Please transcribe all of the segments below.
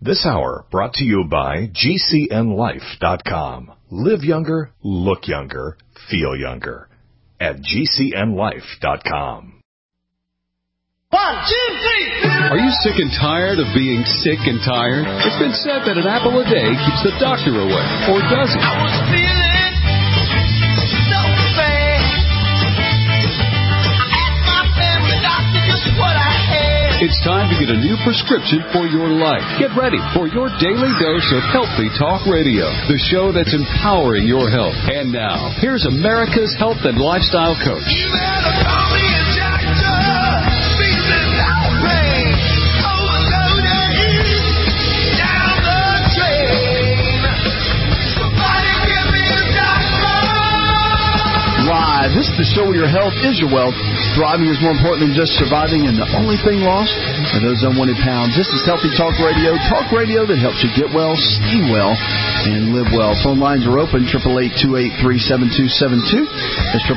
This hour brought to you by GCNLife.com. Live younger, look younger, feel younger. At GCNLife.com. 1, 2, 3. Are you sick and tired of being sick and tired? It's been said that an apple a day keeps the doctor away. Or does it? I was feeling so bad. I asked my family doctor just what I had. It's time to get a new prescription for your life. Get ready for your daily dose of Healthy Talk Radio, the show that's empowering your health. And now, here's America's health and lifestyle coach. You better call me a doctor. Feeling outraged. Overloaded. Down the drain. Somebody give me a doctor. Live. This is the show where your health is your wealth. Thriving is more important than just surviving, and the only thing lost are those unwanted pounds. This is Healthy Talk Radio that helps you get well, stay well, and live well. Phone lines are open, 888-283-7272. That's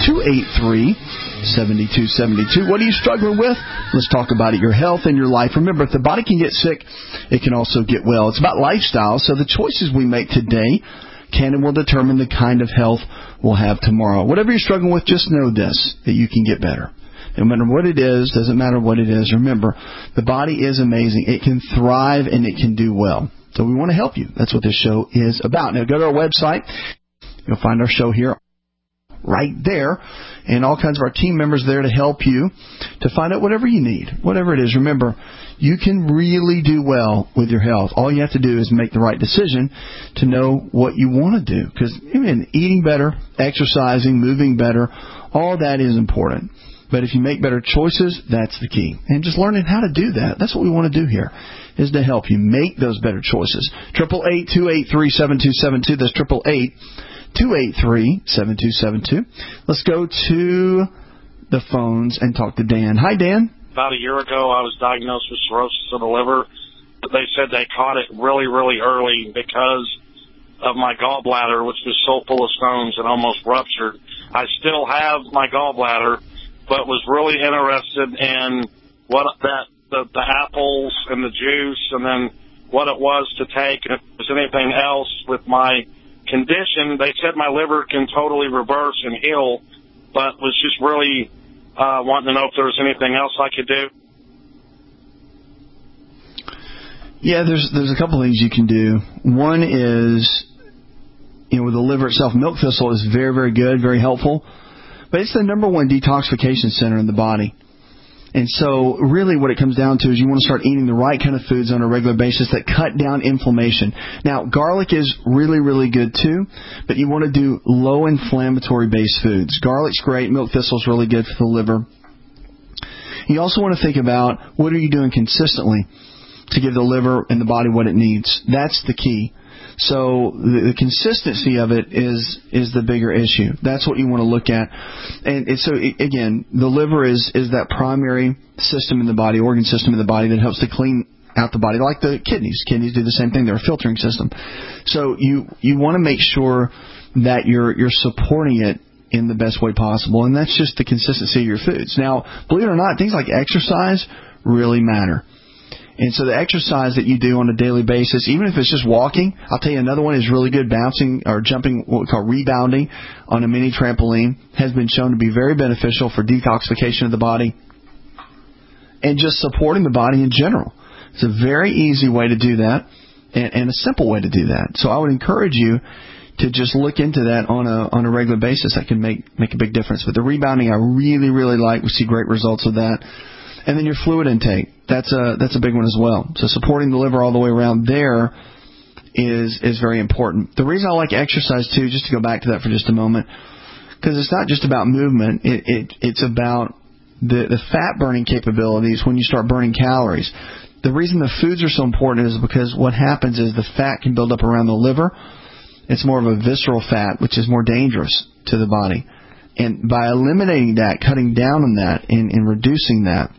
888-283-7272. What are you struggling with? Let's talk about it, your health and your life. Remember, if the body can get sick, it can also get well. It's about lifestyle, so the choices we make today can and will determine the kind of health we'll have tomorrow. Whatever you're struggling with, just know this, that you can get better. No matter what it is, doesn't matter what it is. Remember, the body is amazing. It can thrive and it can do well. So we want to help you. That's what this show is about. Now go to our website. You'll find our show here right there, and all kinds of our team members there to help you to find out whatever you need, whatever it is. Remember, you can really do well with your health. All you have to do is make the right decision to know what you want to do. Because eating better, exercising, moving better, all that is important. But if you make better choices, that's the key. And just learning how to do that, that's what we want to do here, is to help you make those better choices. 888-283-7272. That's 888-283-7272. Let's go to the phones and talk to Dan. Hi, Dan. About a year ago, I was diagnosed with cirrhosis of the liver. They said they caught it really, really early because of my gallbladder, which was so full of stones and almost ruptured. I still have my gallbladder, but was really interested in what the apples and the juice, and then what it was to take, and if there was anything else with my condition. They said my liver can totally reverse and heal, but was just really wanting to know if there was anything else I could do. Yeah, there's a couple things you can do. One is, with the liver itself, milk thistle is very, very good, very helpful. But it's the number one detoxification center in the body. And so really what it comes down to is you want to start eating the right kind of foods on a regular basis that cut down inflammation. Now, garlic is really, really good too, but you want to do low inflammatory based foods. Garlic's great. Milk thistle is really good for the liver. You also want to think about what are you doing consistently to give the liver and the body what it needs. That's the key. So the consistency of it is the bigger issue. That's what you want to look at. And so, again, the liver is that primary system in the body, organ system in the body that helps to clean out the body, like the kidneys. Kidneys do the same thing. They're a filtering system. So you want to make sure that you're supporting it in the best way possible, and that's just the consistency of your foods. Now, believe it or not, things like exercise really matter. And so the exercise that you do on a daily basis, even if it's just walking, I'll tell you another one is really good, bouncing or jumping, what we call rebounding on a mini trampoline, has been shown to be very beneficial for detoxification of the body and just supporting the body in general. It's a very easy way to do that and a simple way to do that. So I would encourage you to just look into that on a regular basis. That can make a big difference. But the rebounding I really, really like. We see great results with that. And then your fluid intake, that's a big one as well. So supporting the liver all the way around there is very important. The reason I like exercise too, just to go back to that for just a moment, because it's not just about movement. It's about the fat burning capabilities when you start burning calories. The reason the foods are so important is because what happens is the fat can build up around the liver. It's more of a visceral fat, which is more dangerous to the body. And by eliminating that, cutting down on that, and reducing that,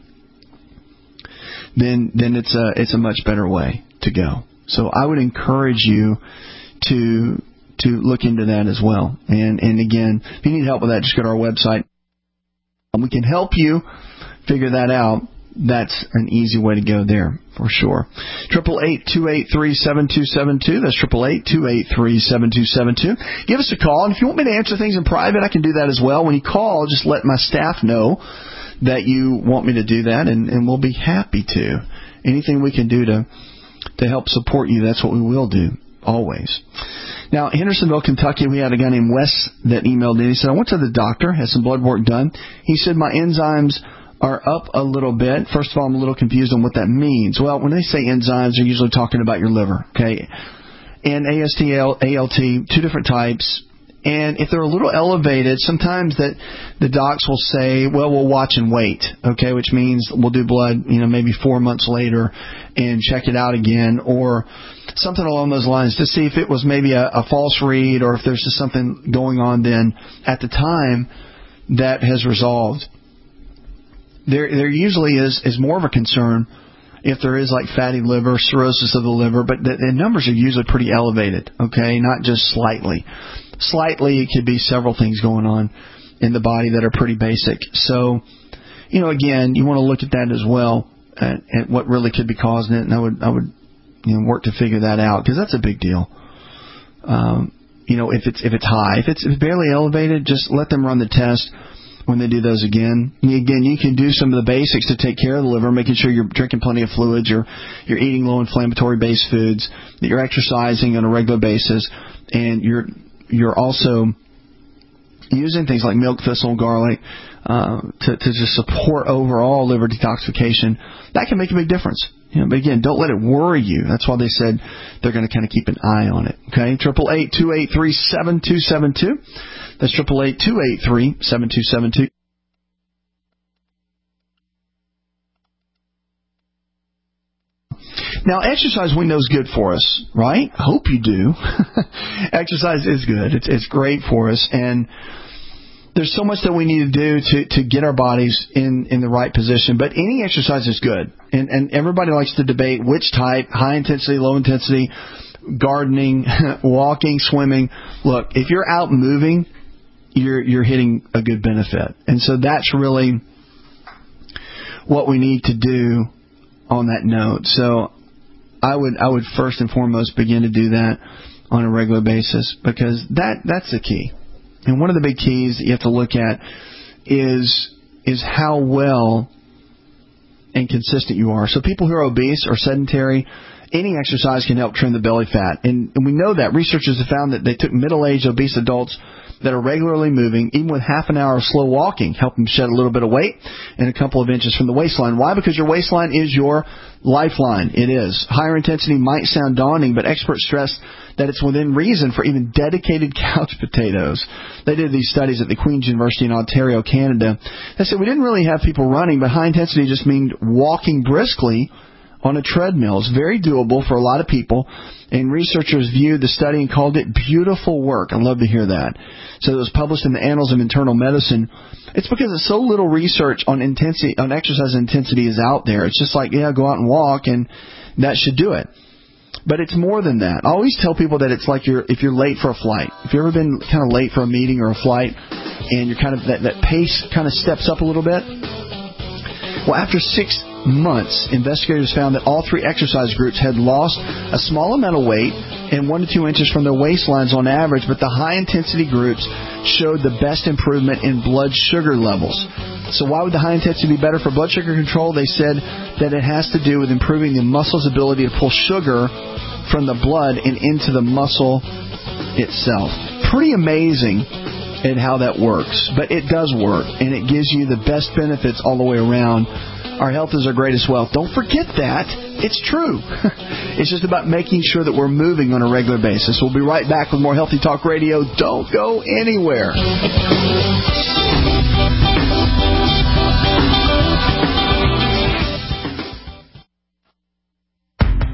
then it's a much better way to go. So I would encourage you to look into that as well. And again, if you need help with that, just go to our website. We can help you figure that out. that's an easy way to go there for sure. 888-283-7272. That's 888-283-7272. Give us a call, and if you want me to answer things in private, I can do that as well. When you call, just let my staff know that you want me to do that, and we'll be happy to. Anything we can do to help support you, that's what we will do, always. Now, Hendersonville, Kentucky, we had a guy named Wes that emailed in. He said, I went to the doctor, had some blood work done. He said, my enzymes are up a little bit. First of all, I'm a little confused on what that means. Well, when they say enzymes, they're usually talking about your liver, okay? And AST, ALT, two different types. And if they're a little elevated, sometimes that the docs will say, well, we'll watch and wait, okay, which means we'll do blood, maybe 4 months later and check it out again, or something along those lines to see if it was maybe a false read or if there's just something going on then at the time that has resolved. There usually is more of a concern if there is like fatty liver, cirrhosis of the liver, but the numbers are usually pretty elevated, okay, not just slightly. Slightly, it could be several things going on in the body that are pretty basic. So, again, you want to look at that as well, at what really could be causing it, and I would work to figure that out, because that's a big deal. If it's high. If it's barely elevated, just let them run the test when they do those again. Again, you can do some of the basics to take care of the liver, making sure you're drinking plenty of fluids, you're eating low inflammatory based foods, that you're exercising on a regular basis, and you're also using things like milk thistle, garlic, to just support overall liver detoxification. That can make a big difference. But again, don't let it worry you. That's why they said they're going to kind of keep an eye on it. Okay, 888-283-7272. That's 888-283-7272. Now, exercise we know is good for us, right? I hope you do. Exercise is good. It's great for us, and there's so much that we need to do to get our bodies in the right position. But any exercise is good, and everybody likes to debate which type: high intensity, low intensity, gardening, walking, swimming. Look, if you're out moving, you're hitting a good benefit, and so that's really what we need to do on that note. So I would first and foremost begin to do that on a regular basis, because that's the key. And one of the big keys that you have to look at is how well and consistent you are. So people who are obese or sedentary, any exercise can help trim the belly fat. And we know that. Researchers have found that they took middle-aged obese adults that are regularly moving, even with half an hour of slow walking, help them shed a little bit of weight and a couple of inches from the waistline. Why? Because your waistline is your lifeline. It is. Higher intensity might sound daunting, but experts stress that it's within reason for even dedicated couch potatoes. They did these studies at the Queen's University in Ontario, Canada. They said we didn't really have people running, but high intensity just means walking briskly on a treadmill. It's very doable for a lot of people, and researchers viewed the study and called it beautiful work. I'd love to hear that. So it was published in the Annals of Internal Medicine. It's because there's so little research on exercise intensity is out there. It's just like, go out and walk, and that should do it. But it's more than that. I always tell people that it's like if you're late for a flight. If you've ever been kind of late for a meeting or a flight, and you're kind of that pace kind of steps up a little bit. Well, after 6 months, investigators found that all three exercise groups had lost a small amount of weight and 1 to 2 inches from their waistlines on average, but the high-intensity groups showed the best improvement in blood sugar levels. So why would the high intensity be better for blood sugar control? They said that it has to do with improving the muscle's ability to pull sugar from the blood and into the muscle itself. Pretty amazing at how that works, but it does work, and it gives you the best benefits all the way around. Our health is our greatest wealth. Don't forget that. It's true. It's just about making sure that we're moving on a regular basis. We'll be right back with more Healthy Talk Radio. Don't go anywhere.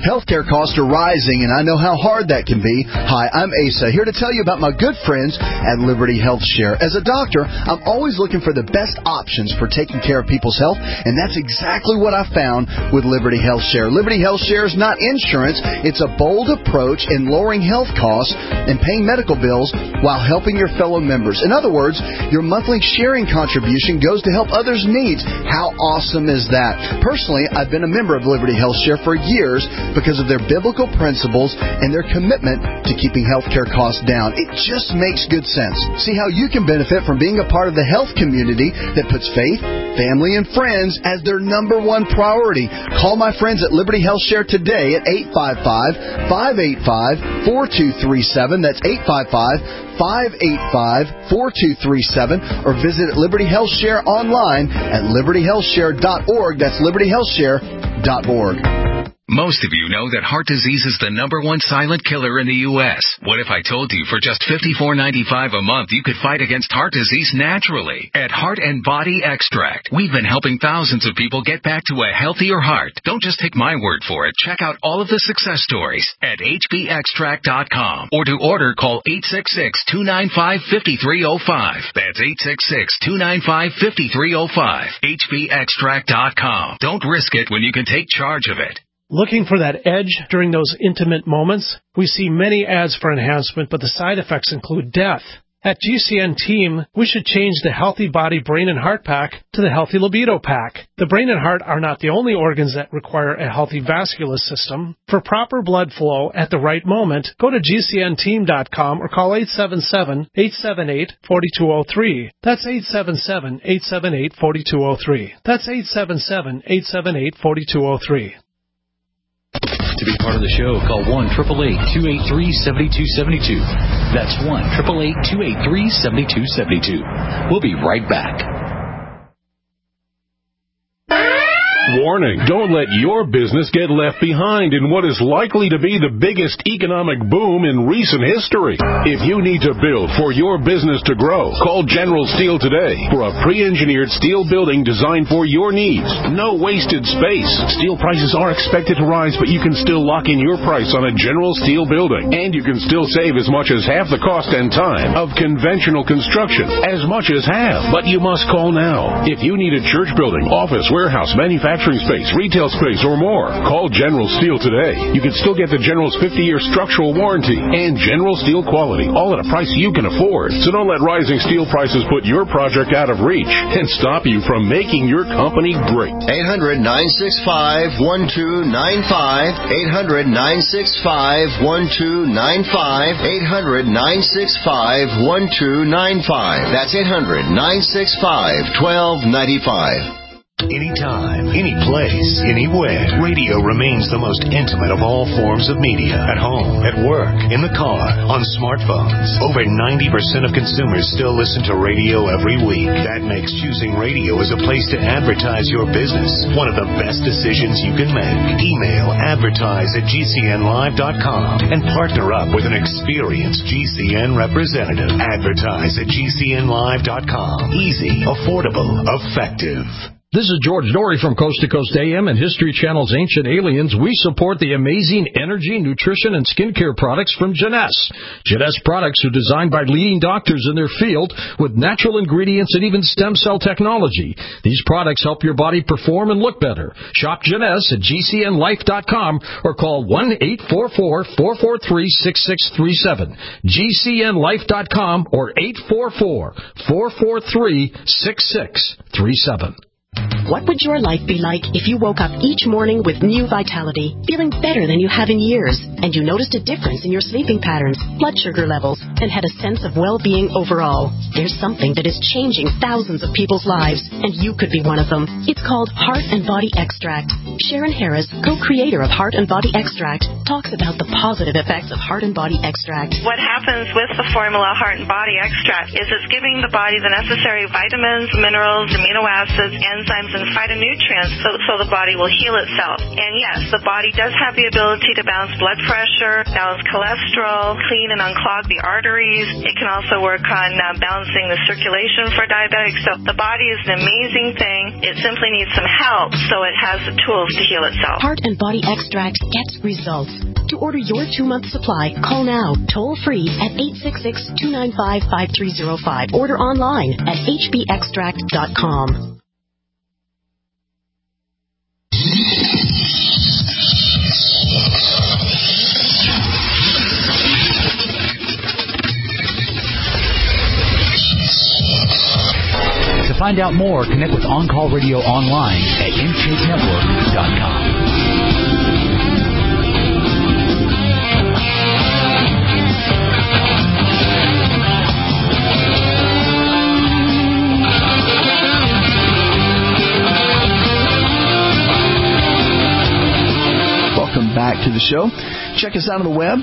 Healthcare costs are rising, and I know how hard that can be. Hi, I'm Asa, here to tell you about my good friends at Liberty Health Share. As a doctor, I'm always looking for the best options for taking care of people's health, and that's exactly what I found with Liberty Health Share. Liberty Health Share is not insurance. It's a bold approach in lowering health costs and paying medical bills while helping your fellow members. In other words, your monthly sharing contribution goes to help others' needs. How awesome is that? Personally, I've been a member of Liberty Health Share for years because of their biblical principles and their commitment to keeping healthcare costs down. It just makes good sense. See how you can benefit from being a part of the health community that puts faith, family, and friends as their number one priority. Call my friends at Liberty Health Share today at 855-585-4237. That's 855-585-4237. Or visit Liberty Health Share online at libertyhealthshare.org. That's libertyhealthshare.org. Most of you know that heart disease is the number one silent killer in the U.S. What if I told you for just $54.95 a month you could fight against heart disease naturally? At Heart and Body Extract, we've been helping thousands of people get back to a healthier heart. Don't just take my word for it. Check out all of the success stories at hbextract.com. Or to order, call 866-295-5305. That's 866-295-5305. hbextract.com. Don't risk it when you can take charge of it. Looking for that edge during those intimate moments? We see many ads for enhancement, but the side effects include death. At GCN Team, we should change the Healthy Body Brain and Heart Pack to the Healthy Libido Pack. The brain and heart are not the only organs that require a healthy vascular system. For proper blood flow at the right moment, go to GCNteam.com or call 877-878-4203. That's 877-878-4203. That's 877-878-4203. To be part of the show, call 1-888-283-7272. That's 1-888-283-7272. We'll be right back. Warning, don't let your business get left behind in what is likely to be the biggest economic boom in recent history. If you need to build for your business to grow, call General Steel today for a pre-engineered steel building designed for your needs. No wasted space. Steel prices are expected to rise, but you can still lock in your price on a General Steel building. And you can still save as much as half the cost and time of conventional construction. As much as half. But you must call now. If you need a church building, office, warehouse, manufacturing space, retail space, or more, call General Steel today. You can still get the General's 50-year structural warranty and General Steel quality, all at a price you can afford. So don't let rising steel prices put your project out of reach and stop you from making your company great. 800-965-1295. 800-965-1295. 800-965-1295. That's 800-965-1295. Anytime, any place, anywhere, radio remains the most intimate of all forms of media. At home, at work, in the car, on smartphones. Over 90% of consumers still listen to radio every week. That makes choosing radio as a place to advertise your business one of the best decisions you can make. Email advertise@gcnlive.com and partner up with an experienced GCN representative. Advertise@gcnlive.com. Easy, affordable, effective. This is George Norrie from Coast to Coast AM and History Channel's Ancient Aliens. We support the amazing energy, nutrition, and skincare products from Jeunesse. Jeunesse products are designed by leading doctors in their field with natural ingredients and even stem cell technology. These products help your body perform and look better. Shop Jeunesse at GCNlife.com or call 1-844-443-6637. GCNlife.com or 844-443-6637. What would your life be like if you woke up each morning with new vitality, feeling better than you have in years, and you noticed a difference in your sleeping patterns, blood sugar levels, and had a sense of well-being overall? There's something that is changing thousands of people's lives, and you could be one of them. It's called Heart and Body Extract. Sharon Harris, co-creator of Heart and Body Extract, talks about the positive effects of Heart and Body Extract. What happens with the formula Heart and Body Extract is it's giving the body the necessary vitamins, minerals, amino acids, enzymes, and phytonutrients so the body will heal itself. And yes, the body does have the ability to balance blood pressure, balance cholesterol, clean and unclog the arteries. It can also work on balancing the circulation for diabetics. So the body is an amazing thing. It simply needs some help, so it has the tools to heal itself. Heart and Body Extract gets results. To order your 2-month supply, call now, toll free at 866-295-5305. Order online at hbextract.com. To find out more, connect with On Call Radio online at InShapeNetwork.com. Welcome back to the show. Check us out on the web.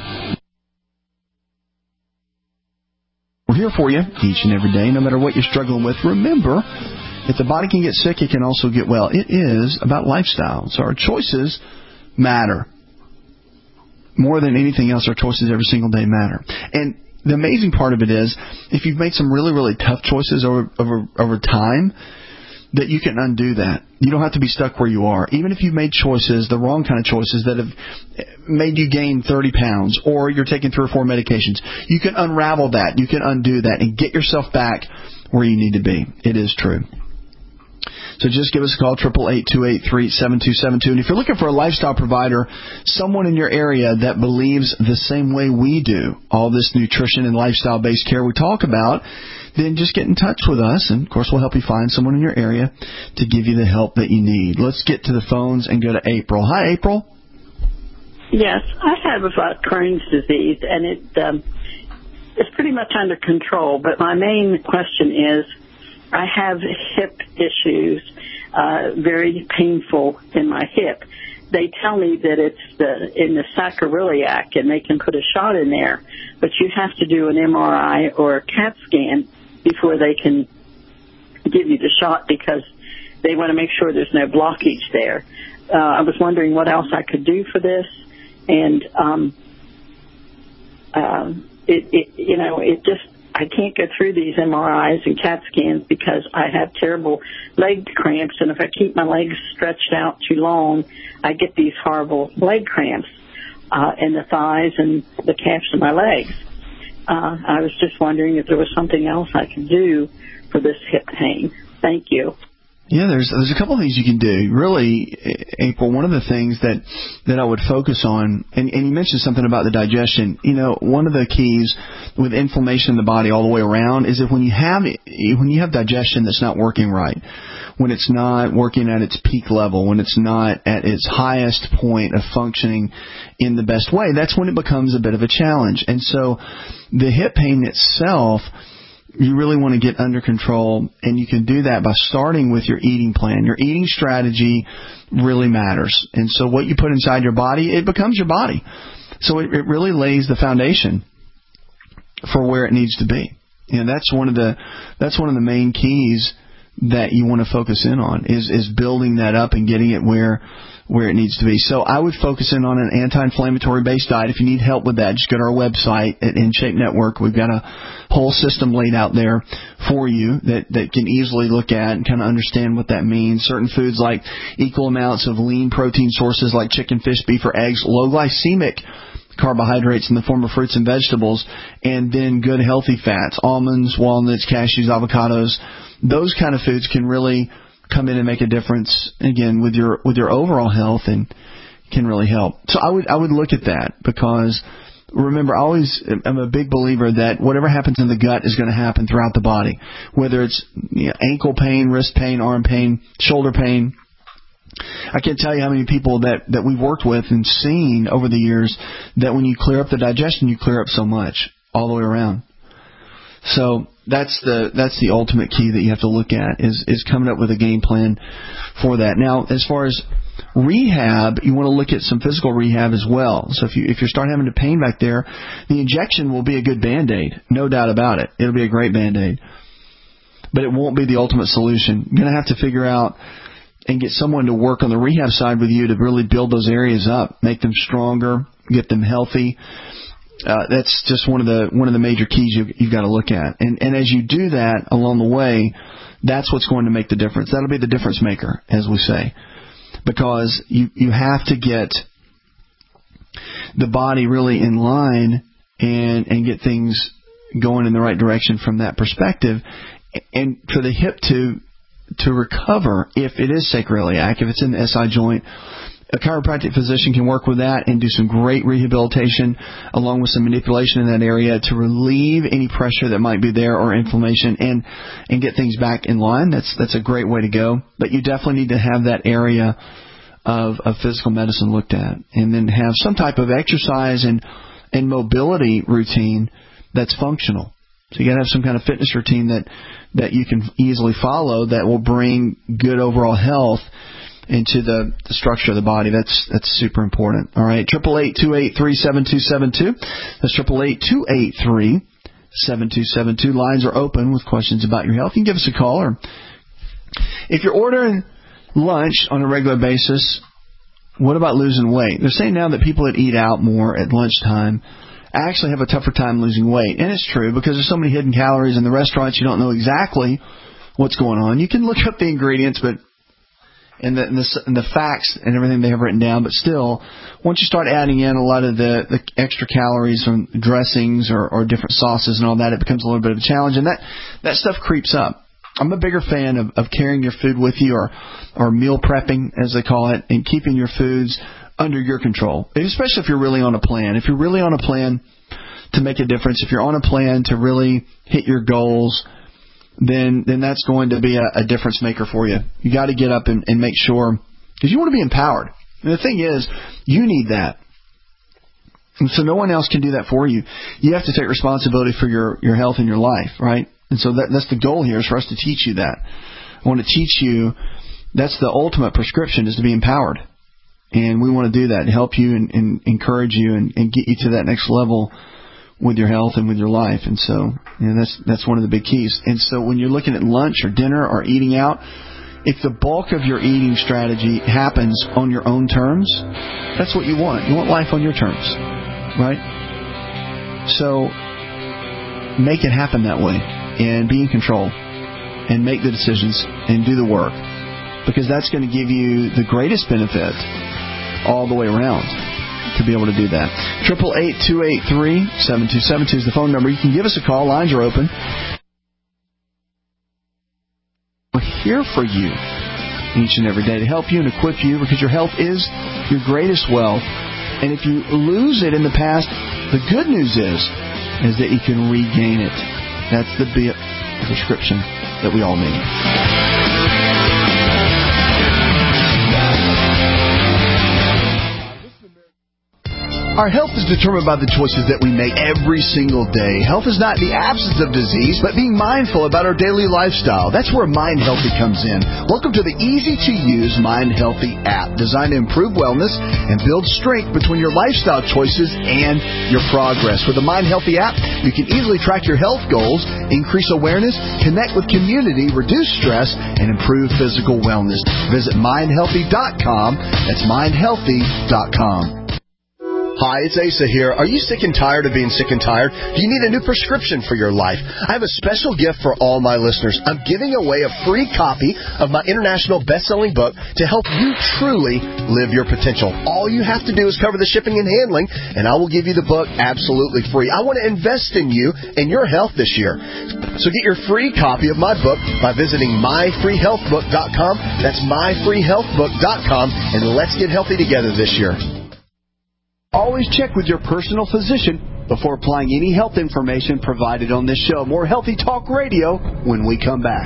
We're here for you each and every day, no matter what you're struggling with. Remember, if the body can get sick, it can also get well. It is about lifestyle. So our choices matter. More than anything else, our choices every single day matter. And the amazing part of it is, if you've made some really, really tough choices over time, that you can undo that. You don't have to be stuck where you are. Even if you've made choices, the wrong kind of choices that have made you gain 30 pounds, or you're taking 3 or 4 medications, you can unravel that. You can undo that and get yourself back where you need to be. It is true. So just give us a call, 888-283-7272. And if you're looking for a lifestyle provider, someone in your area that believes the same way we do, all this nutrition and lifestyle-based care we talk about, then just get in touch with us, and, of course, we'll help you find someone in your area to give you the help that you need. Let's get to the phones and go to April. Hi, April. Yes, I have Crohn's disease, and it's pretty much under control, but my main question is, I have hip issues, very painful in my hip. They tell me that it's in the sacroiliac, and they can put a shot in there, but you have to do an MRI or a CAT scan before they can give you the shot, because they want to make sure there's no blockage there. I was wondering what else I could do for this, and I can't go through these MRIs and CAT scans because I have terrible leg cramps, and if I keep my legs stretched out too long, I get these horrible leg cramps in the thighs and the calves of my legs. I was just wondering if there was something else I could do for this hip pain. Thank you. Yeah, there's a couple of things you can do. Really, April, one of the things that I would focus on, and you mentioned something about the digestion. You know, one of the keys with inflammation in the body all the way around is that when you have digestion that's not working right, when it's not working at its peak level, when it's not at its highest point of functioning in the best way, that's when it becomes a bit of a challenge. And so the hip pain itself, you really want to get under control, and you can do that by starting with your eating plan. Your eating strategy really matters. And so what you put inside your body, it becomes your body. So it really lays the foundation for where it needs to be. You know, that's one of the main keys that you want to focus in on is building that up and getting it where it needs to be. So I would focus in on an anti-inflammatory based diet. If you need help with that, just go to our website at InShape Network. We've got a whole system laid out there for you that can easily look at and kind of understand what that means. Certain foods like equal amounts of lean protein sources like chicken, fish, beef, or eggs, low glycemic carbohydrates in the form of fruits and vegetables, and then good healthy fats, almonds, walnuts, cashews, avocados. Those kind of foods can really come in and make a difference, again, with your overall health, and can really help. So I would look at that, because remember, I'm a big believer that whatever happens in the gut is going to happen throughout the body, whether it's ankle pain, wrist pain, arm pain, shoulder pain. I can't tell you how many people that we've worked with and seen over the years that when you clear up the digestion, you clear up so much all the way around. So that's the ultimate key that you have to look at is coming up with a game plan for that. Now, as far as rehab, you want to look at some physical rehab as well. So if you're starting having the pain back there, the injection will be a good Band-Aid, no doubt about it. It'll be a great Band-Aid, but it won't be the ultimate solution. You're going to have to figure out and get someone to work on the rehab side with you to really build those areas up, make them stronger, get them healthy. That's just one of the major keys you've got to look at. And as you do that along the way, that's what's going to make the difference. That'll be the difference maker, as we say, because you have to get the body really in line and get things going in the right direction from that perspective, and for the hip to recover if it is sacroiliac, if it's in the SI joint. A chiropractic physician can work with that and do some great rehabilitation along with some manipulation in that area to relieve any pressure that might be there or inflammation and get things back in line. That's a great way to go. But you definitely need to have that area of physical medicine looked at, and then have some type of exercise and mobility routine that's functional. So you got to have some kind of fitness routine that you can easily follow that will bring good overall health into the structure of the body. That's super important. All right, 888-283-7272. That's 888-283-7272. Lines are open with questions about your health. You can give us a call, or if you're ordering lunch on a regular basis, what about losing weight? They're saying now that people that eat out more at lunchtime actually have a tougher time losing weight. And it's true, because there's so many hidden calories in the restaurants, you don't know exactly what's going on. You can look up the ingredients, but and the facts and everything they have written down, but still, once you start adding in a lot of the extra calories from dressings or different sauces and all that, it becomes a little bit of a challenge, and that stuff creeps up. I'm a bigger fan of carrying your food with you, or meal prepping, as they call it, and keeping your foods under your control, especially if you're really on a plan. If you're really on a plan to make a difference, if you're on a plan to really hit your goals, then that's going to be a difference maker for you. You got to get up and make sure, because you want to be empowered. And the thing is, you need that. And so no one else can do that for you. You have to take responsibility for your health and your life, right? And so that's the goal here, is for us to teach you that. I want to teach you, that's the ultimate prescription, is to be empowered. And we want to do that and help you and encourage you and get you to that next level with your health and with your life. And so that's one of the big keys. And so when you're looking at lunch or dinner or eating out, if the bulk of your eating strategy happens on your own terms, that's what you want. You want life on your terms, right? So make it happen that way and be in control and make the decisions and do the work, because that's going to give you the greatest benefit all the way around to be able to do that. 888-283-7272 is the phone number. You can give us a call. Lines are open. We're here for you each and every day to help you and equip you, because your health is your greatest wealth. And if you lose it in the past, the good news is that you can regain it. That's the prescription that we all need. Our health is determined by the choices that we make every single day. Health is not the absence of disease, but being mindful about our daily lifestyle. That's where Mind Healthy comes in. Welcome to the easy-to-use Mind Healthy app, designed to improve wellness and build strength between your lifestyle choices and your progress. With the Mind Healthy app, you can easily track your health goals, increase awareness, connect with community, reduce stress, and improve physical wellness. Visit mindhealthy.com. That's mindhealthy.com. Hi, it's Asa here. Are you sick and tired of being sick and tired? Do you need a new prescription for your life? I have a special gift for all my listeners. I'm giving away a free copy of my international best-selling book to help you truly live your potential. All you have to do is cover the shipping and handling, and I will give you the book absolutely free. I want to invest in you and your health this year. So get your free copy of my book by visiting myfreehealthbook.com. That's myfreehealthbook.com, and let's get healthy together this year. Always check with your personal physician before applying any health information provided on this show. More Healthy Talk Radio when we come back.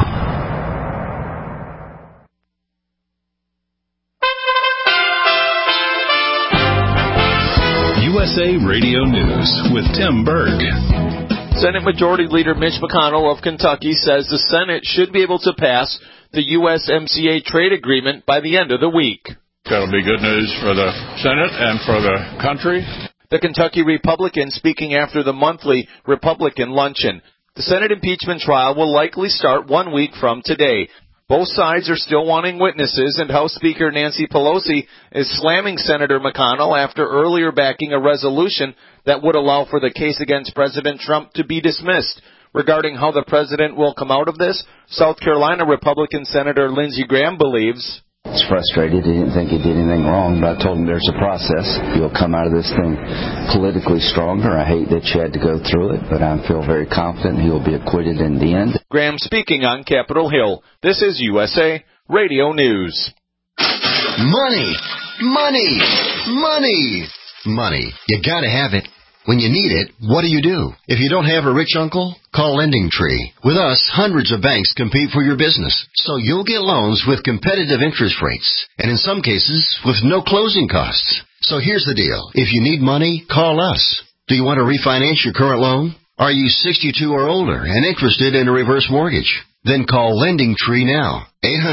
USA Radio News with Tim Berg. Senate Majority Leader Mitch McConnell of Kentucky says the Senate should be able to pass the USMCA trade agreement by the end of the week. That'll be good news for the Senate and for the country. The Kentucky Republican speaking after the monthly Republican luncheon. The Senate impeachment trial will likely start 1 week from today. Both sides are still wanting witnesses, and House Speaker Nancy Pelosi is slamming Senator McConnell after earlier backing a resolution that would allow for the case against President Trump to be dismissed. Regarding how the president will come out of this, South Carolina Republican Senator Lindsey Graham believes... He's frustrated. He didn't think he did anything wrong, but I told him there's a process. You'll come out of this thing politically stronger. I hate that you had to go through it, but I feel very confident he will be acquitted in the end. Graham speaking on Capitol Hill. This is USA Radio News. Money! Money! Money! Money. You gotta have it. When you need it, what do? If you don't have a rich uncle, call LendingTree. With us, hundreds of banks compete for your business, so you'll get loans with competitive interest rates, and in some cases, with no closing costs. So here's the deal. If you need money, call us. Do you want to refinance your current loan? Are you 62 or older and interested in a reverse mortgage? Then call LendingTree now.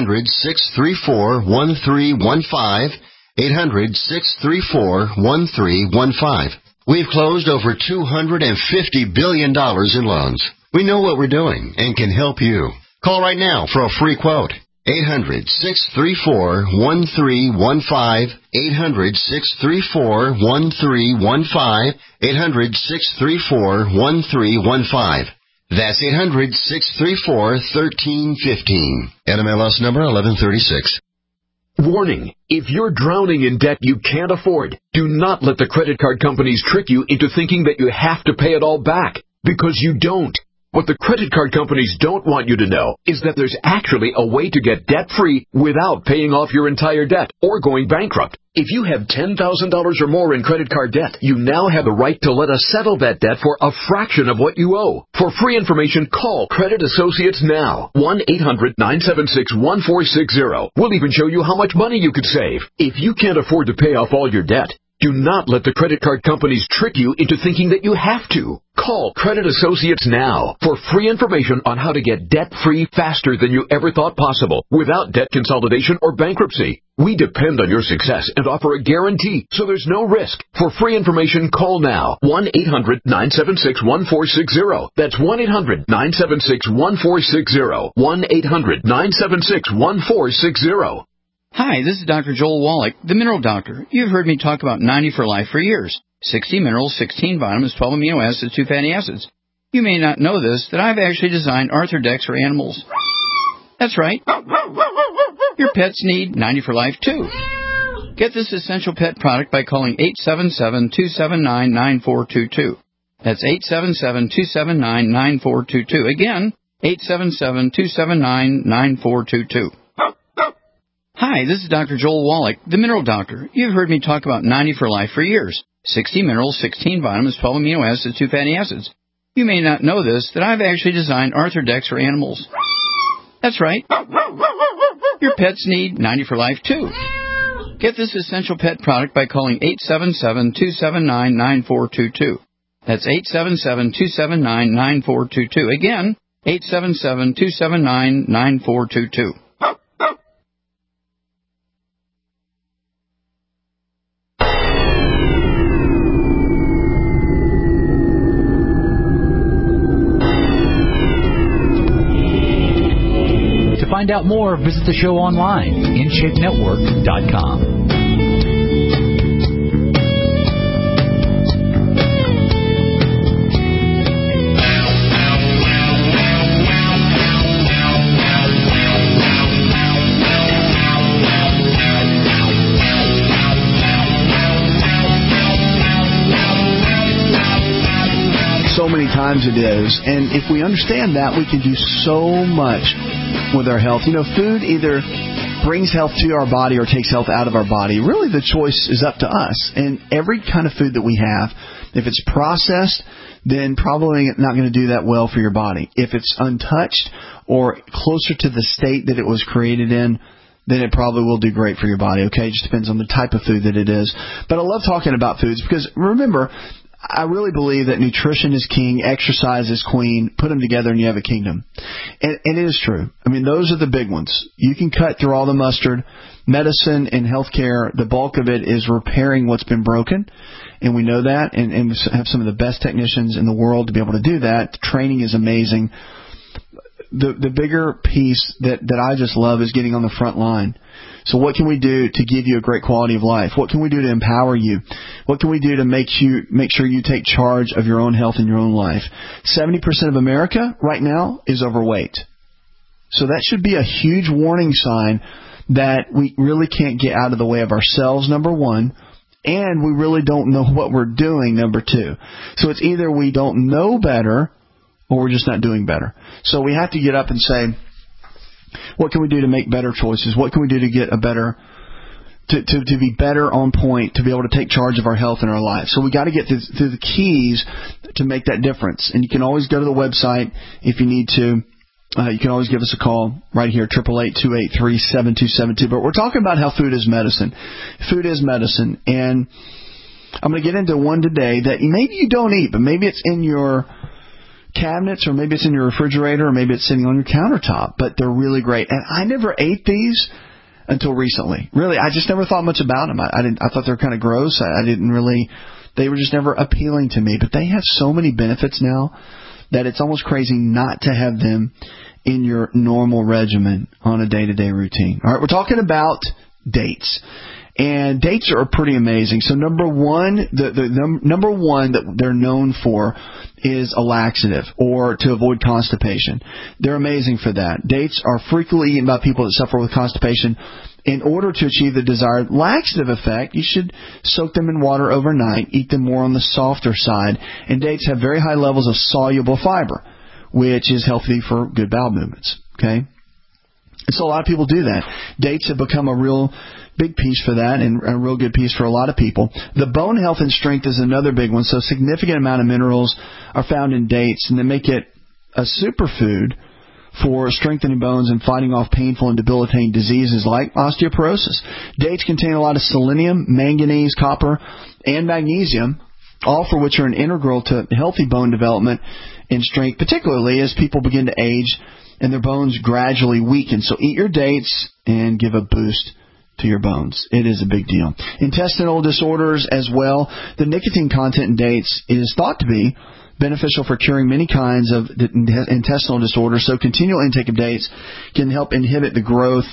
800-634-1315. 800-634-1315. We've closed over $250 billion in loans. We know what we're doing and can help you. Call right now for a free quote. 800-634-1315. 800-634-1315. 800-634-1315. That's 800-634-1315. NMLS number 1136. Warning, if you're drowning in debt you can't afford, do not let the credit card companies trick you into thinking that you have to pay it all back, because you don't. What the credit card companies don't want you to know is that there's actually a way to get debt-free without paying off your entire debt or going bankrupt. If you have $10,000 or more in credit card debt, you now have the right to let us settle that debt for a fraction of what you owe. For free information, call Credit Associates now. 1-800-976-1460. We'll even show you how much money you could save. If you can't afford to pay off all your debt, do not let the credit card companies trick you into thinking that you have to. Call Credit Associates now for free information on how to get debt-free faster than you ever thought possible without debt consolidation or bankruptcy. We depend on your success and offer a guarantee, so there's no risk. For free information, call now. 1-800-976-1460. That's 1-800-976-1460. 1-800-976-1460. Hi, this is Dr. Joel Wallach, the Mineral Doctor. You've heard me talk about 90 for Life for years. 60 minerals, 16 vitamins, 12 amino acids, 2 fatty acids. You may not know this, that I've actually designed Arthrodex for animals. That's right. Your pets need 90 for Life, too. Get this essential pet product by calling 877-279-9422. That's 877-279-9422. Again, 877-279-9422. Hi, this is Dr. Joel Wallach, the Mineral Doctor. You've heard me talk about 90 for Life for years. 60 minerals, 16 vitamins, 12 amino acids, 2 fatty acids. You may not know this, that I've actually designed Arthrodex for animals. That's right. Your pets need 90 for Life, too. Get this essential pet product by calling 877-279-9422. That's 877-279-9422. Again, 877-279-9422. To find out more, visit the show online, InShapeNetwork.com. So many times it is. And if we understand that, we can do so much with our health. You know, food either brings health to our body or takes health out of our body. Really, the choice is up to us. And every kind of food that we have, if it's processed, then probably not going to do that well for your body. If it's untouched or closer to the state that it was created in, then it probably will do great for your body, okay? It just depends on the type of food that it is. But I love talking about foods because, remember, I really believe that nutrition is king, exercise is queen. Put them together and you have a kingdom. And it is true. I mean, those are the big ones. You can cut through all the mustard. Medicine and healthcare, the bulk of it is repairing what's been broken. And we know that. And we have some of the best technicians in the world to be able to do that. The training is amazing. the bigger piece that I just love is getting on the front line. So what can we do to give you a great quality of life? What can we do to empower you? What can we do to make sure you take charge of your own health and your own life? 70% of America right now is overweight. So that should be a huge warning sign that we really can't get out of the way of ourselves, number one, and we really don't know what we're doing, number two. So it's either we don't know better or we're just not doing better. So we have to get up and say, what can we do to make better choices? What can we do to get a better, to be better on point, to be able to take charge of our health and our life? So we got to get through the keys to make that difference. And you can always go to the website if you need to. You can always give us a call right here, 888-283-7272. But we're talking about how food is medicine. Food is medicine. And I'm going to get into one today that maybe you don't eat, but maybe it's in your cabinets, or maybe it's in your refrigerator, or maybe it's sitting on your countertop, but they're really great. And I never ate these until recently. Really, I just never thought much about them. I thought they were kind of gross. They were just never appealing to me. But they have so many benefits now that it's almost crazy not to have them in your normal regimen on a day-to-day routine. All right, we're talking about dates. And dates are pretty amazing. So number one, the number one that they're known for is a laxative, or to avoid constipation. They're amazing for that. Dates are frequently eaten by people that suffer with constipation. In order to achieve the desired laxative effect, you should soak them in water overnight, eat them more on the softer side. And dates have very high levels of soluble fiber, which is healthy for good bowel movements. Okay? And so a lot of people do that. Dates have become a real big piece for that, and a real good piece for a lot of people. The bone health and strength is another big one. So a significant amount of minerals are found in dates, and they make it a superfood for strengthening bones and fighting off painful and debilitating diseases like osteoporosis. Dates contain a lot of selenium, manganese, copper, and magnesium, all for which are an integral to healthy bone development and strength, particularly as people begin to age and their bones gradually weaken. So eat your dates and give a boost to your bones. It is a big deal. Intestinal disorders as well. The nicotine content in dates is thought to be beneficial for curing many kinds of intestinal disorders. So continual intake of dates can help inhibit the growth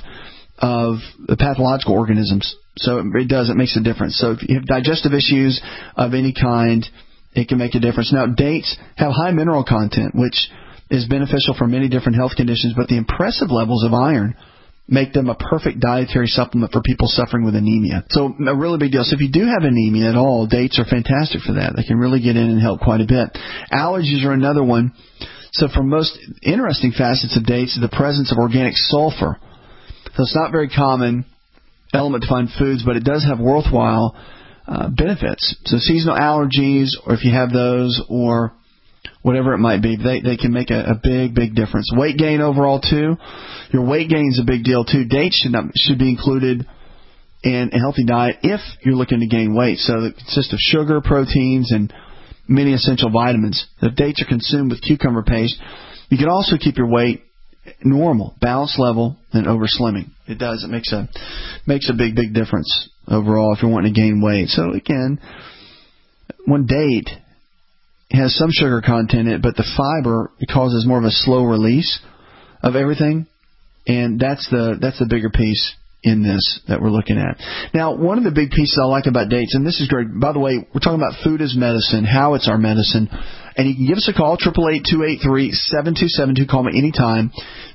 of the pathological organisms. So it makes a difference. So if you have digestive issues of any kind, it can make a difference. Now, dates have high mineral content, which is beneficial for many different health conditions, but the impressive levels of iron make them a perfect dietary supplement for people suffering with anemia. So a really big deal. So if you do have anemia at all, dates are fantastic for that. They can really get in and help quite a bit. Allergies are another one. So for most interesting facets of dates is the presence of organic sulfur. So it's not very common element to find foods, but it does have worthwhile benefits. So seasonal allergies, or if you have those, or whatever it might be, they can make a big, big difference. Weight gain overall, too. Your weight gain is a big deal, too. Dates should be included in a healthy diet if you're looking to gain weight. So it consists of sugar, proteins, and many essential vitamins. If dates are consumed with cucumber paste, you can also keep your weight normal, balanced level, and over slimming. It does. It makes a big, big difference overall if you're wanting to gain weight. So, again, one date has some sugar content in it, but the fiber causes more of a slow release of everything, and that's the bigger piece in this that we're looking at. Now, one of the big pieces I like about dates, and this is great, by the way, we're talking about food as medicine, how it's our medicine, and you can give us a call, 888-283-7272. Call me anytime,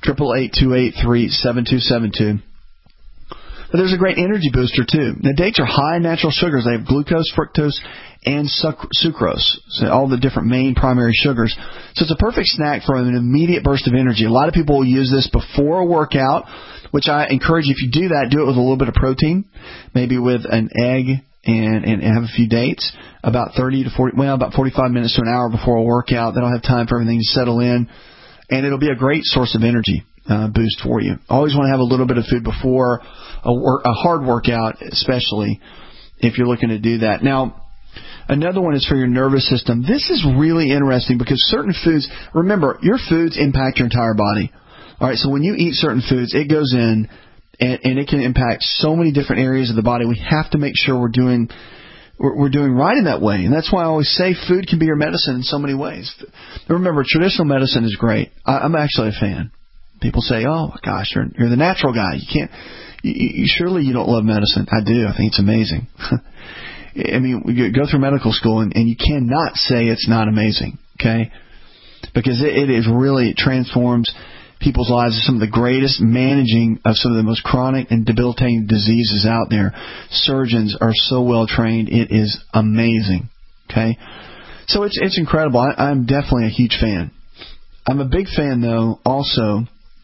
888-283-7272. But there's a great energy booster, too. Now, dates are high in natural sugars. They have glucose, fructose, and sucrose, so all the different main primary sugars. So it's a perfect snack for an immediate burst of energy. A lot of people will use this before a workout, which I encourage you, if you do that, do it with a little bit of protein, maybe with an egg and have a few dates, about 45 minutes to an hour before a workout. That'll have time for everything to settle in, and it'll be a great source of energy boost for you. Always want to have a little bit of food before a hard workout, especially if you're looking to do that. Now, another one is for your nervous system. This is really interesting because certain foods, remember, your foods impact your entire body. All right, so when you eat certain foods, it goes in and it can impact so many different areas of the body. We have to make sure we're doing we're doing right in that way. And that's why I always say food can be your medicine in so many ways. Remember, traditional medicine is great. I'm actually a fan. People say, oh, my gosh, you're the natural guy. You can't, surely you don't love medicine. I do. I think it's amazing. I mean, you go through medical school and you cannot say it's not amazing, okay? Because it is really, it transforms people's lives. Some of the greatest managing of some of the most chronic and debilitating diseases out there. Surgeons are so well trained. It is amazing, okay? So it's incredible. I'm definitely a huge fan. I'm a big fan, though, also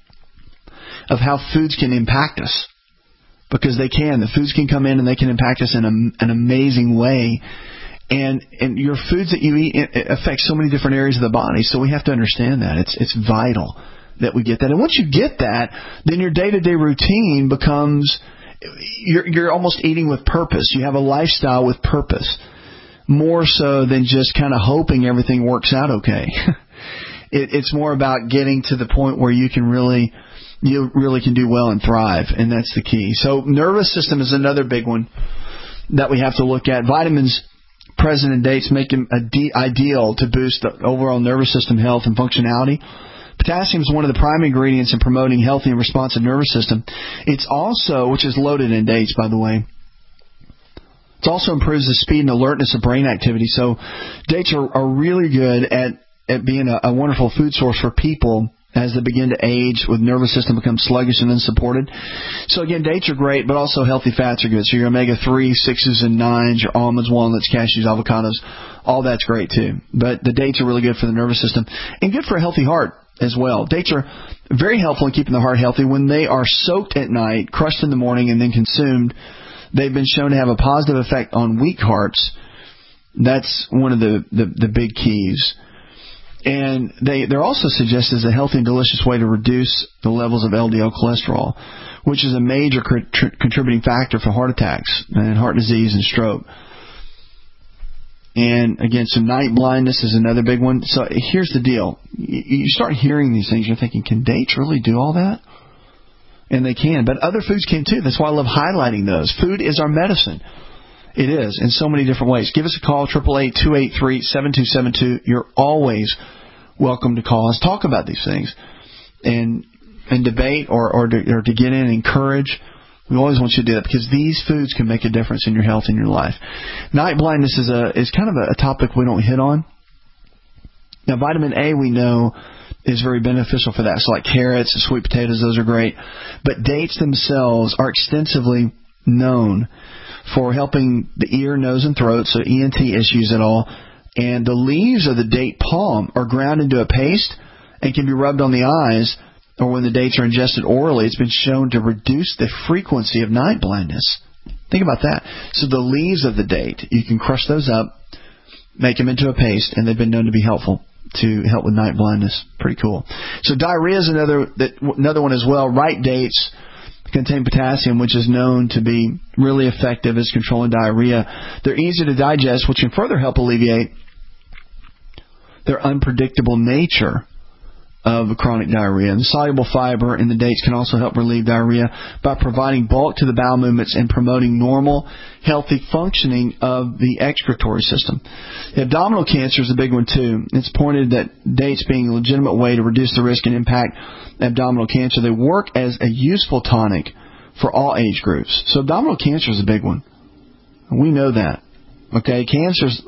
of how foods can impact us. Because they can. The foods can come in and they can impact us in an amazing way. And your foods that you eat affect so many different areas of the body. So we have to understand that. It's vital that we get that. And once you get that, then your day-to-day routine becomes, you're almost eating with purpose. You have a lifestyle with purpose. More so than just kind of hoping everything works out okay. It's more about getting to the point where you really can do well and thrive, and that's the key. So nervous system is another big one that we have to look at. Vitamins present in dates make them ideal to boost the overall nervous system health and functionality. Potassium is one of the prime ingredients in promoting healthy and responsive nervous system. It's also, which is loaded in dates, by the way, it also improves the speed and alertness of brain activity. So dates are really good at being a wonderful food source for people as they begin to age, with nervous system becomes sluggish and unsupported. So again, dates are great, but also healthy fats are good. So your omega-3, 6s, and 9s, your almonds, walnuts, cashews, avocados, all that's great too. But the dates are really good for the nervous system and good for a healthy heart as well. Dates are very helpful in keeping the heart healthy. When they are soaked at night, crushed in the morning, and then consumed, they've been shown to have a positive effect on weak hearts. That's one of the big keys. And they're also suggested as a healthy and delicious way to reduce the levels of LDL cholesterol, which is a major contributing factor for heart attacks and heart disease and stroke. And again, so night blindness is another big one. So here's the deal. You start hearing these things, you're thinking, can dates really do all that? And they can, but other foods can too. That's why I love highlighting those. Food is our medicine. It is, in so many different ways. Give us a call, 888-283-7272. You're always welcome to call us. Talk about these things and debate or to get in and encourage. We always want you to do that because these foods can make a difference in your health and your life. Night blindness is kind of a topic we don't hit on. Now, vitamin A, we know, is very beneficial for that. So like carrots and sweet potatoes, those are great. But dates themselves are extensively known for helping the ear, nose, and throat, so ENT issues at all. And the leaves of the date palm are ground into a paste and can be rubbed on the eyes, or when the dates are ingested orally, it's been shown to reduce the frequency of night blindness. Think about that. So the leaves of the date, you can crush those up, make them into a paste, and they've been known to be helpful to help with night blindness. Pretty cool. So diarrhea is another one as well. Ripe dates contain potassium, which is known to be really effective as controlling diarrhea. They're easy to digest, which can further help alleviate their unpredictable nature of chronic diarrhea. And the soluble fiber in the dates can also help relieve diarrhea by providing bulk to the bowel movements and promoting normal, healthy functioning of the excretory system. Abdominal cancer is a big one too. It's pointed that dates being a legitimate way to reduce the risk and impact abdominal cancer. They work as a useful tonic for all age groups. So abdominal cancer is a big one. We know that. Okay, cancer is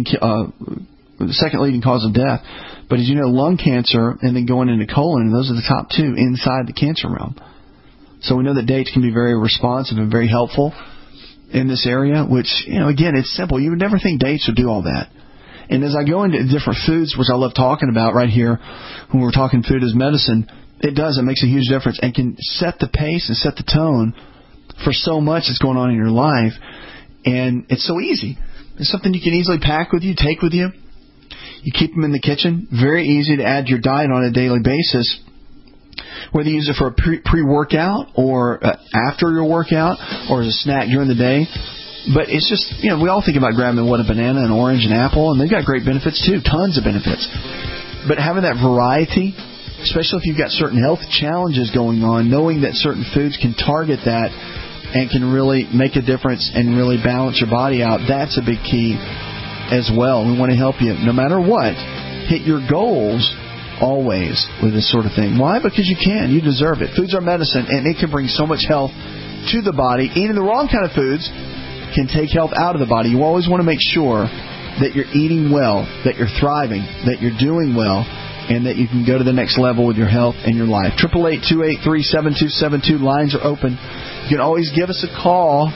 the second leading cause of death. But as you know, lung cancer and then going into colon, those are the top two inside the cancer realm. So we know that dates can be very responsive and very helpful in this area, which, again, it's simple. You would never think dates would do all that. And as I go into different foods, which I love talking about right here when we're talking food as medicine, it makes a huge difference and can set the pace and set the tone for so much that's going on in your life. And it's so easy. It's something you can easily pack with you, take with you. You keep them in the kitchen. Very easy to add your diet on a daily basis, whether you use it for a pre-workout or after your workout or as a snack during the day. But it's just, we all think about grabbing a banana, an orange, an apple, and they've got great benefits too, tons of benefits. But having that variety, especially if you've got certain health challenges going on, knowing that certain foods can target that and can really make a difference and really balance your body out. That's a big key as well. We want to help you, no matter what, hit your goals always with this sort of thing. Why? Because you can. You deserve it. Foods are medicine, and it can bring so much health to the body. Eating the wrong kind of foods can take health out of the body. You always want to make sure that you're eating well, that you're thriving, that you're doing well, and that you can go to the next level with your health and your life. 888-283-7272. Lines are open. You can always give us a call.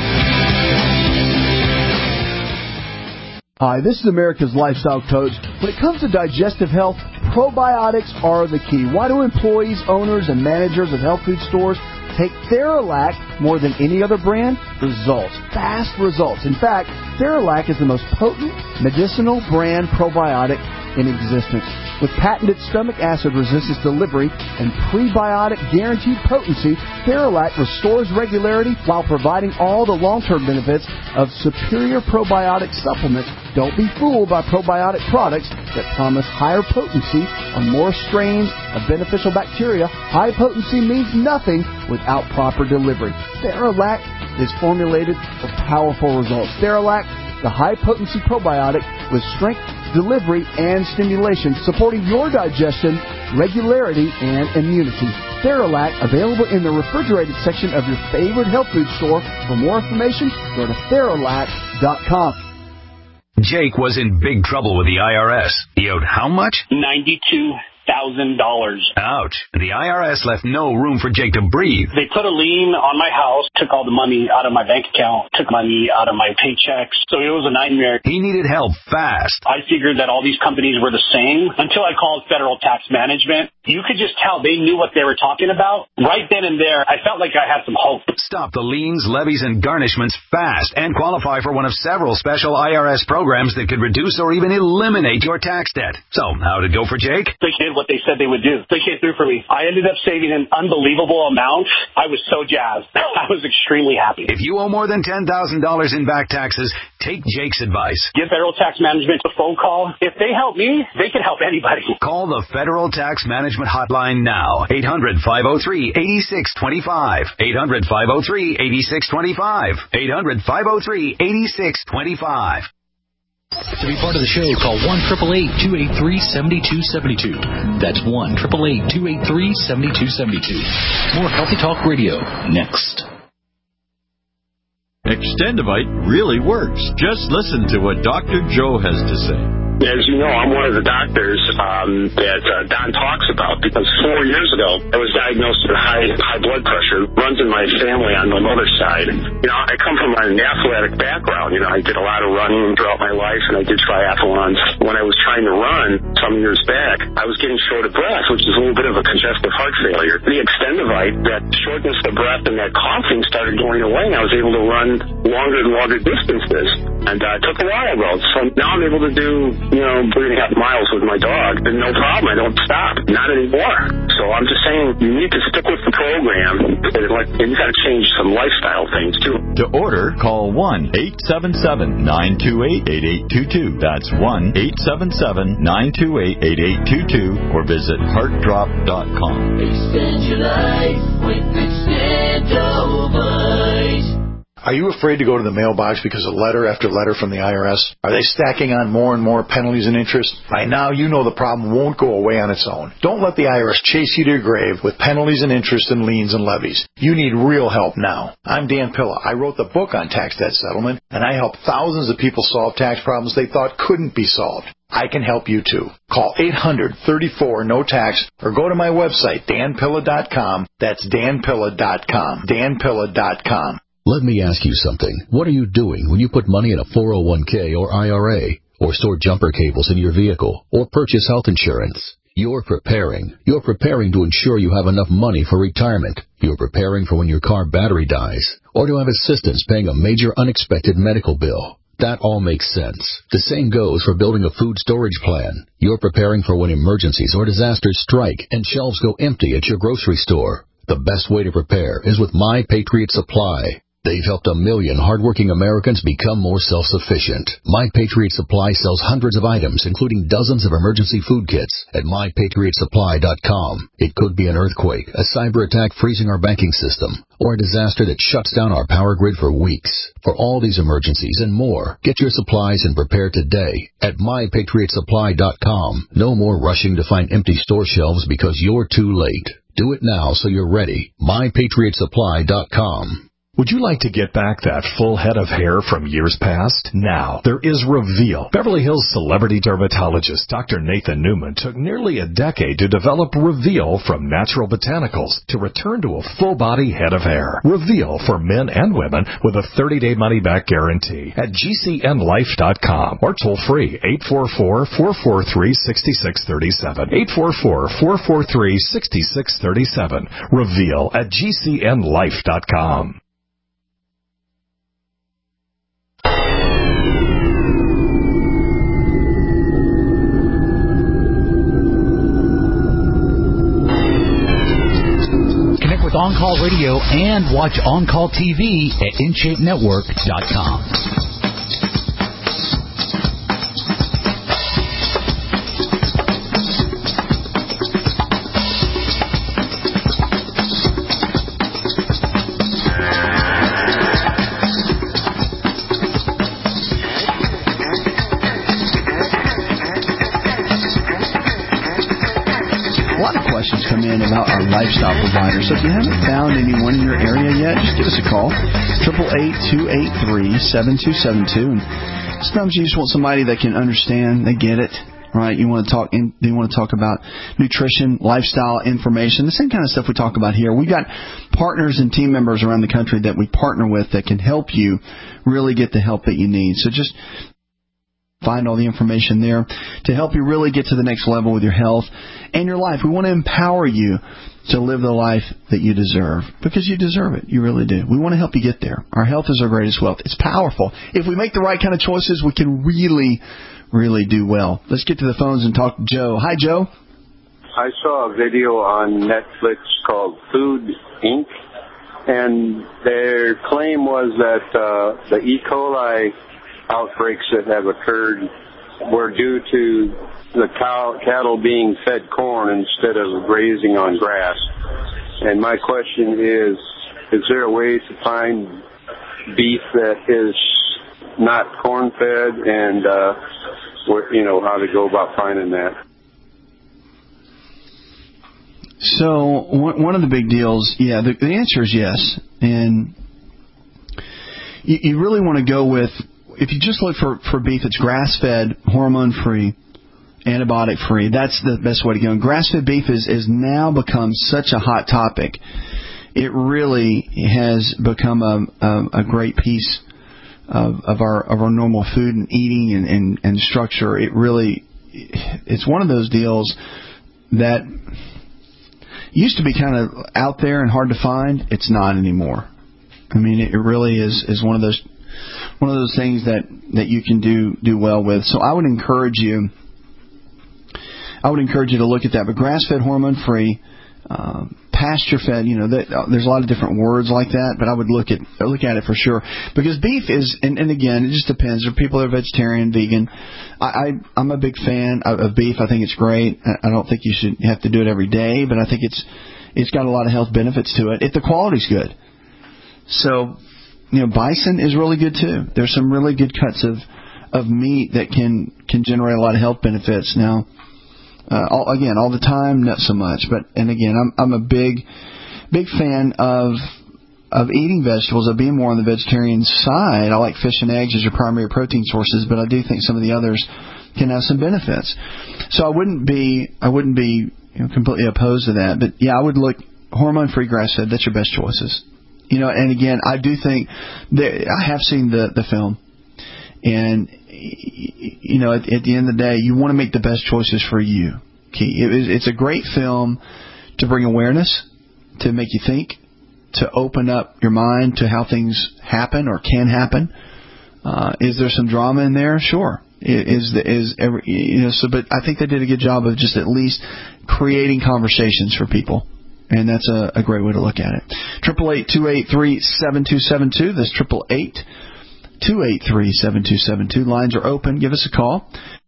Hi, this is America's Lifestyle Coach. When it comes to digestive health, probiotics are the key. Why do employees, owners, and managers of health food stores take Theralac more than any other brand? Results. Fast results. In fact, Theralac is the most potent medicinal brand probiotic in existence. With patented stomach acid resistance delivery and prebiotic guaranteed potency, Theralac restores regularity while providing all the long-term benefits of superior probiotic supplements. Don't be fooled by probiotic products that promise higher potency on more strains of beneficial bacteria. High potency means nothing without proper delivery. Theralac is formulated for powerful results. Theralac, the high-potency probiotic with strength, delivery, and stimulation, supporting your digestion, regularity, and immunity. Theralac, available in the refrigerated section of your favorite health food store. For more information, go to Theralac.com. Jake was in big trouble with the IRS. He owed how much? $92,000. Ouch. The IRS left no room for Jake to breathe. They put a lien on my house, took all the money out of my bank account, took money out of my paychecks. So it was a nightmare. He needed help fast. I figured that all these companies were the same until I called Federal Tax Management. You could just tell they knew what they were talking about. Right then and there, I felt like I had some hope. Stop the liens, levies, and garnishments fast and qualify for one of several special IRS programs that could reduce or even eliminate your tax debt. So, how did it go for Jake? They did what they said they would do. They came through for me. I ended up saving an unbelievable amount. I was so jazzed. I was extremely happy. If you owe more than $10,000 in back taxes, take Jake's advice. Give Federal Tax Management a phone call. If they help me, they can help anybody. Call the Federal Tax Management hotline now. 800-503-8625. 800-503-8625. 800-503-8625. To be part of the show, call 1-888-283-7272. That's 1-888-283-7272. More Healthy Talk Radio next. Extendivite really works. Just listen to what Dr. Joe has to say. As you know, I'm one of the doctors that Don talks about, because 4 years ago, I was diagnosed with high blood pressure. It runs in my family on my mother's side. You know, I come from an athletic background. You know, I did a lot of running throughout my life, and I did triathlons. When I was trying to run some years back, I was getting short of breath, which is a little bit of a congestive heart failure. The Extendivite, that shortness of breath and that coughing started going away, and I was able to run longer and longer distances. And it took a while, though. So now I'm able to do 3.5 miles with my dog, and no problem. I don't stop. Not anymore. So I'm just saying, you need to stick with the program, and you got to change some lifestyle things too. To order, call 1-877-928-8822. That's 1-877-928-8822, or visit heartdrop.com. Extend your life with Extendivite. Are you afraid to go to the mailbox because of letter after letter from the IRS? Are they stacking on more and more penalties and interest? By now, you know the problem won't go away on its own. Don't let the IRS chase you to your grave with penalties and interest and liens and levies. You need real help now. I'm Dan Pilla. I wrote the book on tax debt settlement, and I help thousands of people solve tax problems they thought couldn't be solved. I can help you too. Call 800-34-NO-TAX or go to my website, danpilla.com. That's danpilla.com. danpilla.com. Let me ask you something. What are you doing when you put money in a 401k or IRA, or store jumper cables in your vehicle, or purchase health insurance? You're preparing. You're preparing to ensure you have enough money for retirement. You're preparing for when your car battery dies, or to have assistance paying a major unexpected medical bill. That all makes sense. The same goes for building a food storage plan. You're preparing for when emergencies or disasters strike and shelves go empty at your grocery store. The best way to prepare is with My Patriot Supply. They've helped 1 million hardworking Americans become more self-sufficient. My Patriot Supply sells hundreds of items, including dozens of emergency food kits at MyPatriotSupply.com. It could be an earthquake, a cyber attack freezing our banking system, or a disaster that shuts down our power grid for weeks. For all these emergencies and more, get your supplies and prepare today at MyPatriotSupply.com. No more rushing to find empty store shelves because you're too late. Do it now so you're ready. MyPatriotSupply.com. Would you like to get back that full head of hair from years past? Now, there is Reveal. Beverly Hills celebrity dermatologist Dr. Nathan Newman took nearly a decade to develop Reveal from natural botanicals to return to a full-body head of hair. Reveal for men and women with a 30-day money-back guarantee at GCNlife.com or toll-free 844-443-6637. 844-443-6637. Reveal at GCNlife.com. Connect with On Call Radio and watch On Call TV at InShapeNetwork.com. Come in about our lifestyle provider. So if you haven't found anyone in your area yet, just give us a call, 888-283-7272. And sometimes you just want somebody that can understand, they get it, right? You want to talk about nutrition, lifestyle information, the same kind of stuff we talk about here. We've got partners and team members around the country that we partner with that can help you really get the help that you need. So just find all the information there to help you really get to the next level with your health and your life. We want to empower you to live the life that you deserve, because you deserve it. You really do. We want to help you get there. Our health is our greatest wealth. It's powerful. If we make the right kind of choices, we can really, really do well. Let's get to the phones and talk to Joe. Hi, Joe. I saw a video on Netflix called Food Inc., and their claim was that the E. coli outbreaks that have occurred were due to the cattle being fed corn instead of grazing on grass. And my question is there a way to find beef that is not corn fed, and how to go about finding that? So one of the big deals, the answer is yes. And you really want to go with, if you just look for beef that's grass-fed, hormone-free, antibiotic-free, that's the best way to go. And grass-fed beef is now become such a hot topic. It really has become a great piece of our normal food and eating and structure. It's one of those deals that used to be kind of out there and hard to find. It's not anymore. I mean, it really is one of those things that you can do well with. So I would encourage you to look at that. But grass-fed, hormone-free, pasture-fed, there's a lot of different words like that, but I would look at it for sure. Because beef is, and again, it just depends. There are people that are vegetarian, vegan. I'm a big fan of beef. I think it's great. I don't think you should have to do it every day, but I think it's got a lot of health benefits to it if the quality's good. So, bison is really good too. There's some really good cuts of meat that can generate a lot of health benefits. Now, all the time, not so much. And again, I'm a big fan of eating vegetables, of being more on the vegetarian side. I like fish and eggs as your primary protein sources, but I do think some of the others can have some benefits. So I wouldn't be completely opposed to that. But yeah, I would look hormone-free, grass-fed. That's your best choices. And again, I do think that I have seen the film, and at the end of the day, you want to make the best choices for you. It's a great film to bring awareness, to make you think, to open up your mind to how things happen or can happen. Is there some drama in there? Sure. But I think they did a good job of just at least creating conversations for people. And that's a great way to look at it. 888-283-7272. That's 888-283-7272. Lines are open. Give us a call.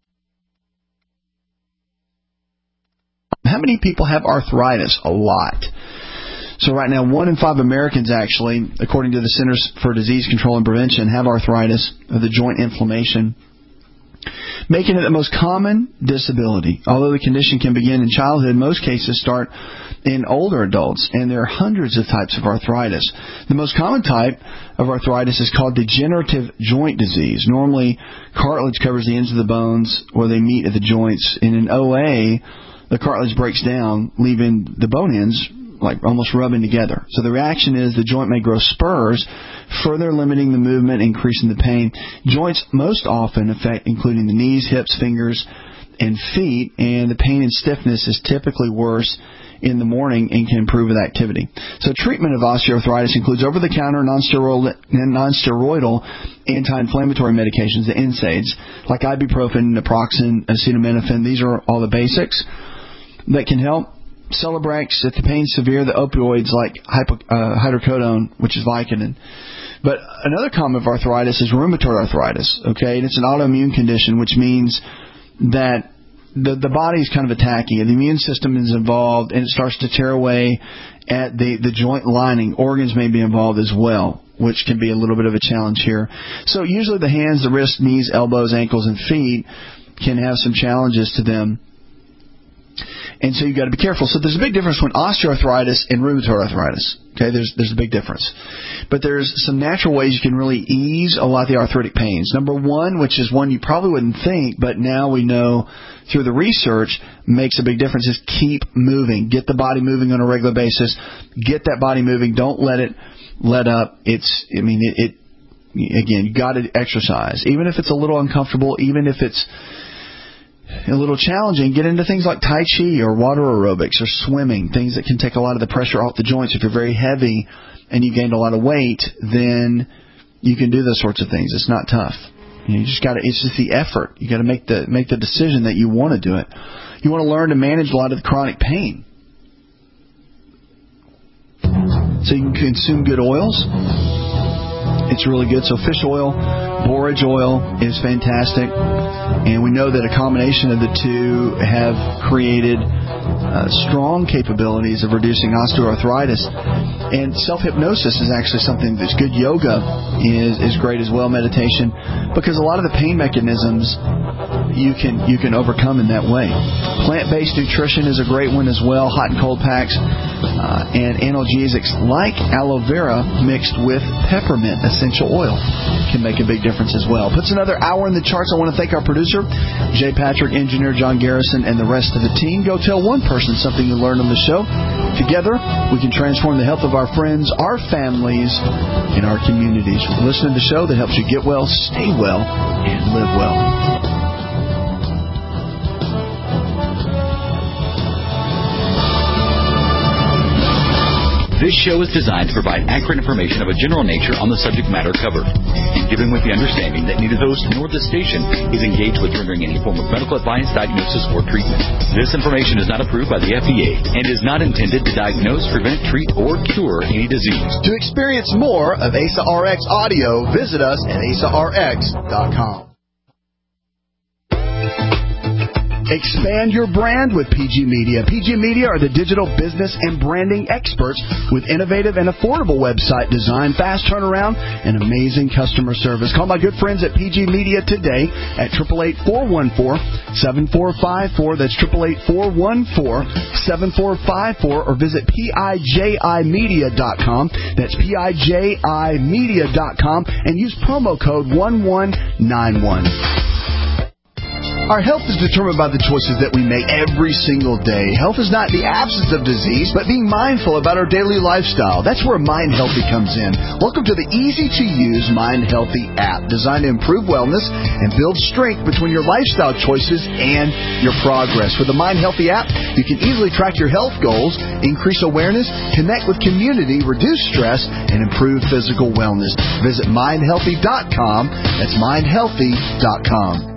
How many people have arthritis? A lot. So right now, 1 in 5 Americans actually, according to the Centers for Disease Control and Prevention, have arthritis, or the joint inflammation, making it the most common disability. Although the condition can begin in childhood, most cases start in older adults, and there are hundreds of types of arthritis. The most common type of arthritis is called degenerative joint disease. Normally, cartilage covers the ends of the bones where they meet at the joints. In an OA, the cartilage breaks down, leaving the bone ends like almost rubbing together. So the reaction is the joint may grow spurs, further limiting the movement, increasing the pain. Joints most often affect including the knees, hips, fingers, and feet, and the pain and stiffness is typically worse in the morning and can improve with activity. So treatment of osteoarthritis includes over-the-counter non-steroidal anti-inflammatory medications, the NSAIDs, like ibuprofen, naproxen, acetaminophen. These are all the basics that can help. Celebrex, if the pain's severe, the opioids like hydrocodone, which is Vicodin. But another common of arthritis is rheumatoid arthritis, okay? And it's an autoimmune condition, which means that the body's kind of attacking it. The immune system is involved, and it starts to tear away at the joint lining. Organs may be involved as well, which can be a little bit of a challenge here. So usually the hands, the wrists, knees, elbows, ankles, and feet can have some challenges to them. And so you've got to be careful. So there's a big difference between osteoarthritis and rheumatoid arthritis. Okay, there's a big difference. But there's some natural ways you can really ease a lot of the arthritic pains. Number one, which is one you probably wouldn't think, but now we know through the research makes a big difference, is keep moving. Get the body moving on a regular basis. Get that body moving. Don't let it let up. Again, you got to exercise. Even if it's a little uncomfortable, even if it's a little challenging, get into things like Tai Chi or water aerobics or swimming, things that can take a lot of the pressure off the joints. If you're very heavy and you gained a lot of weight, then you can do those sorts of things. It's not tough. You just got to. It's just the effort. You got to make the decision that you want to do it. You want to learn to manage a lot of the chronic pain, so you can consume good oils. It's really good. So fish oil, borage oil is fantastic. And we know that a combination of the two have created strong capabilities of reducing osteoarthritis. And self-hypnosis is actually something that's good. Yoga is great as well, meditation, because a lot of the pain mechanisms you can overcome in that way. Plant-based nutrition is a great one as well. Hot and cold packs and analgesics like aloe vera mixed with peppermint essential oil can make a big difference as well. Puts another hour in the charts. I want to thank our producer, Jay Patrick, engineer John Garrison, and the rest of the team. Go tell one person something you learned on the show. Together, we can transform the health of our friends, our families, and our communities. Listen to the show that helps you get well, stay well, and live well. This show is designed to provide accurate information of a general nature on the subject matter covered, and given with the understanding that neither host nor the station is engaged with rendering any form of medical advice, diagnosis, or treatment. This information is not approved by the FDA and is not intended to diagnose, prevent, treat, or cure any disease. To experience more of ASA RX audio, visit us at asarx.com. Expand your brand with PG Media. PG Media are the digital business and branding experts with innovative and affordable website design, fast turnaround, and amazing customer service. Call my good friends at PG Media today at 888-414-7454. That's 888-414-7454, or visit PIJImedia.com. That's PIJImedia.com, and use promo code 1191. Our health is determined by the choices that we make every single day. Health is not the absence of disease, but being mindful about our daily lifestyle. That's where Mind Healthy comes in. Welcome to the easy-to-use Mind Healthy app, designed to improve wellness and build strength between your lifestyle choices and your progress. With the Mind Healthy app, you can easily track your health goals, increase awareness, connect with community, reduce stress, and improve physical wellness. Visit mindhealthy.com. That's mindhealthy.com.